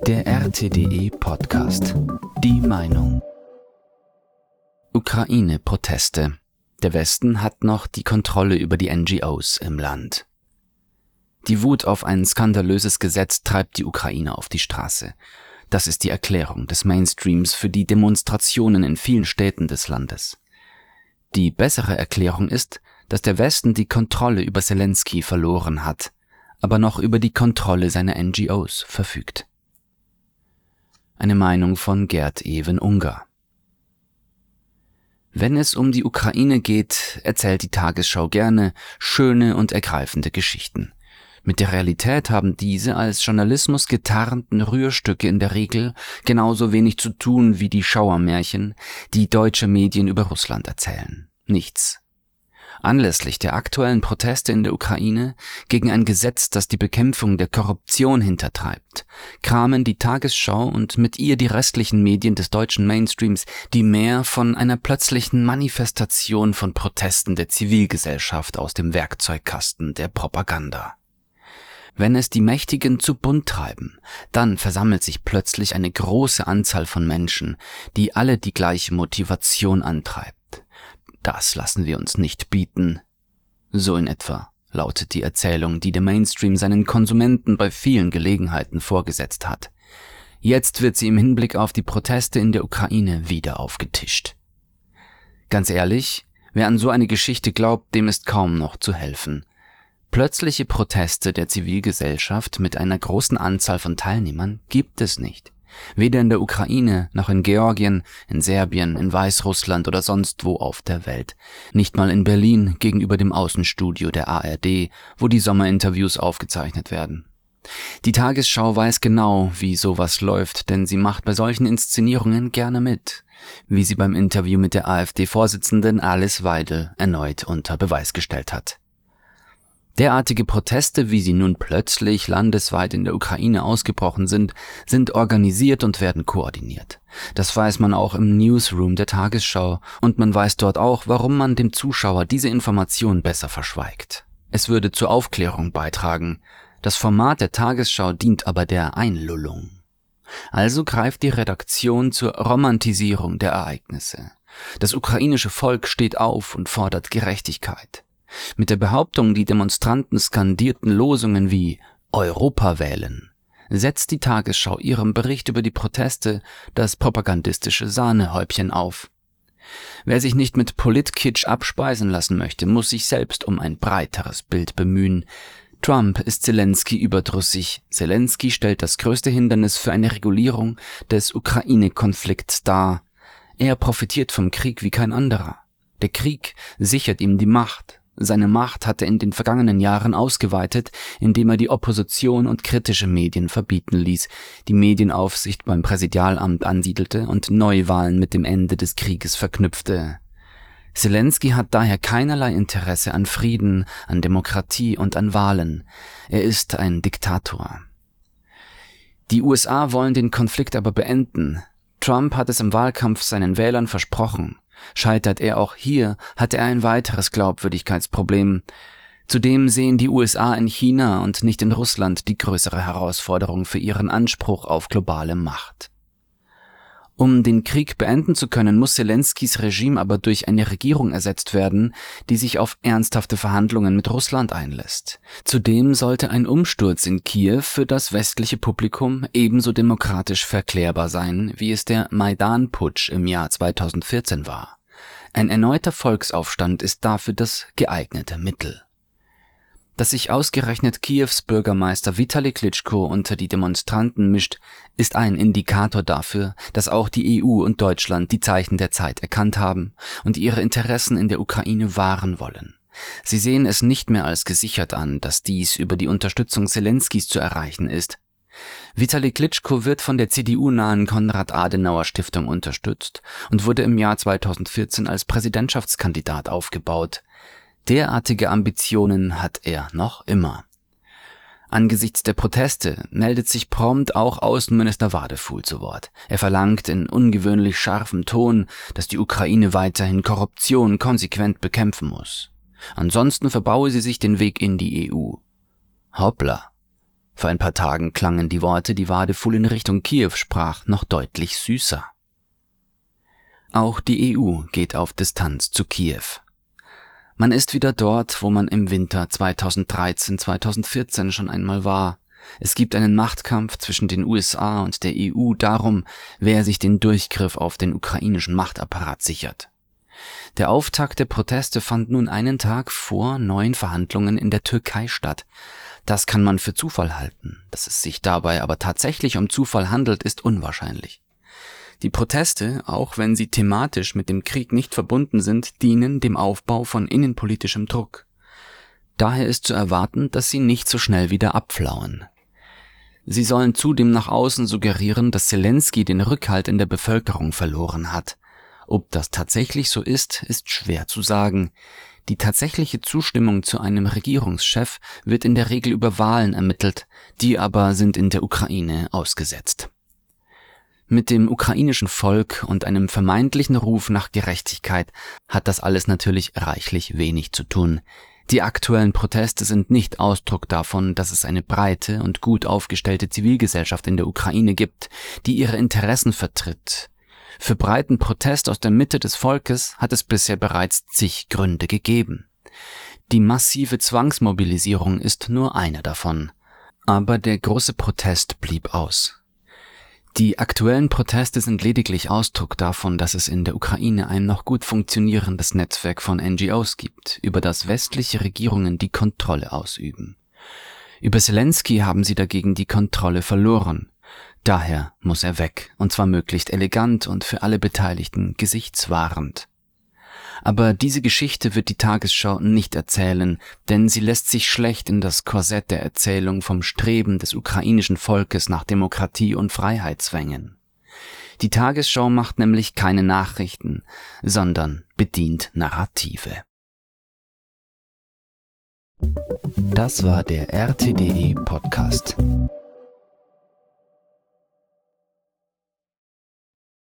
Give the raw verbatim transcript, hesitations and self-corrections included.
Der R T D E-Podcast. Die Meinung. Ukraine-Proteste. Der Westen hat noch die Kontrolle über die N G Os im Land. Die Wut auf ein skandalöses Gesetz treibt die Ukraine auf die Straße. Das ist die Erklärung des Mainstreams für die Demonstrationen in vielen Städten des Landes. Die bessere Erklärung ist, dass der Westen die Kontrolle über Selenskyj verloren hat, aber noch über die Kontrolle seiner N G Os verfügt. Eine Meinung von Gerd Even Unger. Wenn es um die Ukraine geht, erzählt die Tagesschau gerne schöne und ergreifende Geschichten. Mit der Realität haben diese als Journalismus getarnten Rührstücke in der Regel genauso wenig zu tun wie die Schauermärchen, die deutsche Medien über Russland erzählen. Nichts. Anlässlich der aktuellen Proteste in der Ukraine gegen ein Gesetz, das die Bekämpfung der Korruption hintertreibt, kramen die Tagesschau und mit ihr die restlichen Medien des deutschen Mainstreams die mehr von einer plötzlichen Manifestation von Protesten der Zivilgesellschaft aus dem Werkzeugkasten der Propaganda. Wenn es die Mächtigen zu bunt treiben, dann versammelt sich plötzlich eine große Anzahl von Menschen, die alle die gleiche Motivation antreibt. Das lassen wir uns nicht bieten. So in etwa lautet die Erzählung, die der Mainstream seinen Konsumenten bei vielen Gelegenheiten vorgesetzt hat. Jetzt wird sie im Hinblick auf die Proteste in der Ukraine wieder aufgetischt. Ganz ehrlich, wer an so eine Geschichte glaubt, dem ist kaum noch zu helfen. Plötzliche Proteste der Zivilgesellschaft mit einer großen Anzahl von Teilnehmern gibt es nicht. Weder in der Ukraine, noch in Georgien, in Serbien, in Weißrussland oder sonst wo auf der Welt. Nicht mal in Berlin gegenüber dem Außenstudio der A R D, wo die Sommerinterviews aufgezeichnet werden. Die Tagesschau weiß genau, wie sowas läuft, denn sie macht bei solchen Inszenierungen gerne mit, wie sie beim Interview mit der AfD-Vorsitzenden Alice Weidel erneut unter Beweis gestellt hat. Derartige Proteste, wie sie nun plötzlich landesweit in der Ukraine ausgebrochen sind, sind organisiert und werden koordiniert. Das weiß man auch im Newsroom der Tagesschau und man weiß dort auch, warum man dem Zuschauer diese Information besser verschweigt. Es würde zur Aufklärung beitragen. Das Format der Tagesschau dient aber der Einlullung. Also greift die Redaktion zur Romantisierung der Ereignisse. Das ukrainische Volk steht auf und fordert Gerechtigkeit. Mit der Behauptung, die Demonstranten skandierten Losungen wie Europa wählen, setzt die Tagesschau ihrem Bericht über die Proteste das propagandistische Sahnehäubchen auf. Wer sich nicht mit Politkitsch abspeisen lassen möchte, muss sich selbst um ein breiteres Bild bemühen. Trump ist Selenskyj überdrüssig. Selenskyj stellt das größte Hindernis für eine Regulierung des Ukraine-Konflikts dar. Er profitiert vom Krieg wie kein anderer. Der Krieg sichert ihm die Macht. Seine Macht hat er in den vergangenen Jahren ausgeweitet, indem er die Opposition und kritische Medien verbieten ließ, die Medienaufsicht beim Präsidialamt ansiedelte und Neuwahlen mit dem Ende des Krieges verknüpfte. Selenskyj hat daher keinerlei Interesse an Frieden, an Demokratie und an Wahlen. Er ist ein Diktator. Die U S A wollen den Konflikt aber beenden. Trump hat es im Wahlkampf seinen Wählern versprochen. Scheitert er auch hier, hat er ein weiteres Glaubwürdigkeitsproblem. Zudem sehen die U S A in China und nicht in Russland die größere Herausforderung für ihren Anspruch auf globale Macht. Um den Krieg beenden zu können, muss Selenskyjs Regime aber durch eine Regierung ersetzt werden, die sich auf ernsthafte Verhandlungen mit Russland einlässt. Zudem sollte ein Umsturz in Kiew für das westliche Publikum ebenso demokratisch verklärbar sein, wie es der Maidan-Putsch im Jahr zweitausendvierzehn war. Ein erneuter Volksaufstand ist dafür das geeignete Mittel. Dass sich ausgerechnet Kiews Bürgermeister Witali Klitschko unter die Demonstranten mischt, ist ein Indikator dafür, dass auch die E U und Deutschland die Zeichen der Zeit erkannt haben und ihre Interessen in der Ukraine wahren wollen. Sie sehen es nicht mehr als gesichert an, dass dies über die Unterstützung Selenskyjs zu erreichen ist. Witali Klitschko wird von der C D U-nahen Konrad-Adenauer-Stiftung unterstützt und wurde im Jahr zweitausendvierzehn als Präsidentschaftskandidat aufgebaut. Derartige Ambitionen hat er noch immer. Angesichts der Proteste meldet sich prompt auch Außenminister Wadefuhl zu Wort. Er verlangt in ungewöhnlich scharfem Ton, dass die Ukraine weiterhin Korruption konsequent bekämpfen muss. Ansonsten verbaue sie sich den Weg in die E U. Hoppla. Vor ein paar Tagen klangen die Worte, die Wadefuhl in Richtung Kiew sprach, noch deutlich süßer. Auch die E U geht auf Distanz zu Kiew. Man ist wieder dort, wo man im Winter zweitausenddreizehn zweitausendvierzehn schon einmal war. Es gibt einen Machtkampf zwischen den U S A und der E U darum, wer sich den Durchgriff auf den ukrainischen Machtapparat sichert. Der Auftakt der Proteste fand nun einen Tag vor neuen Verhandlungen in der Türkei statt. Das kann man für Zufall halten. Dass es sich dabei aber tatsächlich um Zufall handelt, ist unwahrscheinlich. Die Proteste, auch wenn sie thematisch mit dem Krieg nicht verbunden sind, dienen dem Aufbau von innenpolitischem Druck. Daher ist zu erwarten, dass sie nicht so schnell wieder abflauen. Sie sollen zudem nach außen suggerieren, dass Selenskyj den Rückhalt in der Bevölkerung verloren hat. Ob das tatsächlich so ist, ist schwer zu sagen. Die tatsächliche Zustimmung zu einem Regierungschef wird in der Regel über Wahlen ermittelt, die aber sind in der Ukraine ausgesetzt. Mit dem ukrainischen Volk und einem vermeintlichen Ruf nach Gerechtigkeit hat das alles natürlich reichlich wenig zu tun. Die aktuellen Proteste sind nicht Ausdruck davon, dass es eine breite und gut aufgestellte Zivilgesellschaft in der Ukraine gibt, die ihre Interessen vertritt. Für breiten Protest aus der Mitte des Volkes hat es bisher bereits zig Gründe gegeben. Die massive Zwangsmobilisierung ist nur einer davon. Aber der große Protest blieb aus. Die aktuellen Proteste sind lediglich Ausdruck davon, dass es in der Ukraine ein noch gut funktionierendes Netzwerk von N G Os gibt, über das westliche Regierungen die Kontrolle ausüben. Über Selenskyj haben sie dagegen die Kontrolle verloren. Daher muss er weg, und zwar möglichst elegant und für alle Beteiligten gesichtswahrend. Aber diese Geschichte wird die Tagesschau nicht erzählen, denn sie lässt sich schlecht in das Korsett der Erzählung vom Streben des ukrainischen Volkes nach Demokratie und Freiheit zwängen. Die Tagesschau macht nämlich keine Nachrichten, sondern bedient Narrative. Das war der R T D E Podcast.